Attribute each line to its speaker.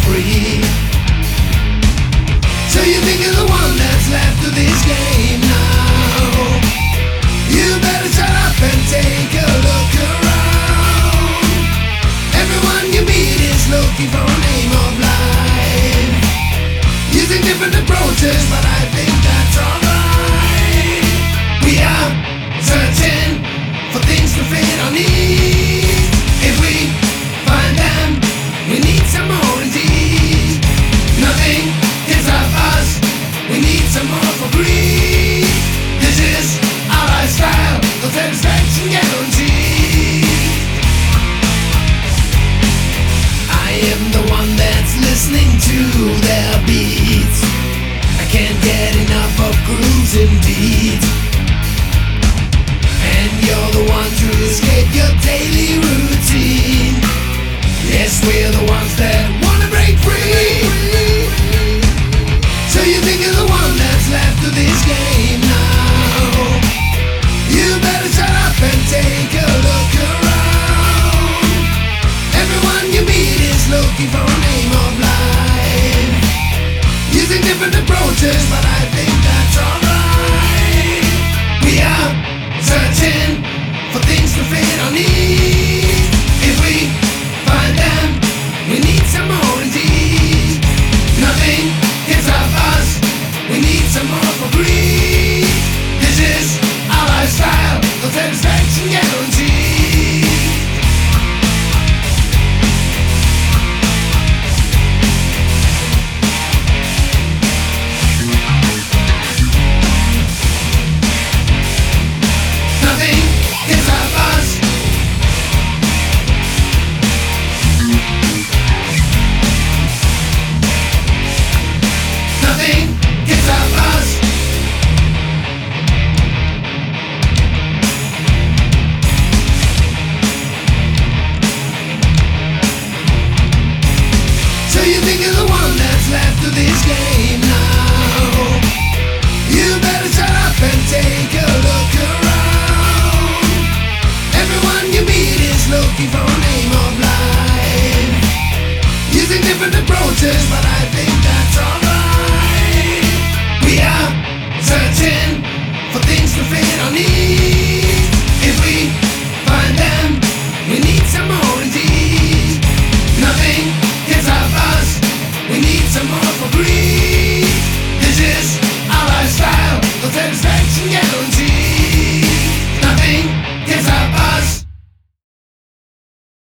Speaker 1: free. So you think you're the one that's left of this game now? You better shut up and take a look around. Everyone you meet is looking for an aim of life, using different approaches, but I think that's alright. We are searching for things to fit our needs. If we find them, we need some more indeed. Nothing can stop us, we need some more for greed. This is our lifestyle, the satisfaction guaranteed. I am the one that's listening to their beats. I can't get enough of grooves and beats. And you're the one to escape your daily routine. Yes, we're the ones that wanna break free. So you think you're the one that's left of this game now? You better shut up and take a look around. Everyone you meet is looking for an aim of life, using different approaches, but I think that's alright. We are searching for things to fit our needs. If we find them, we need some more indeed. Nothing can stop us, we need some more for greed. This is our lifestyle, the satisfaction guaranteed. Nothing can stop us. Nothing can stop us. So you think you're the one that's left of this game now? You better shut up and take a look around. Everyone you meet is looking for an aim of life, using different approaches, but I think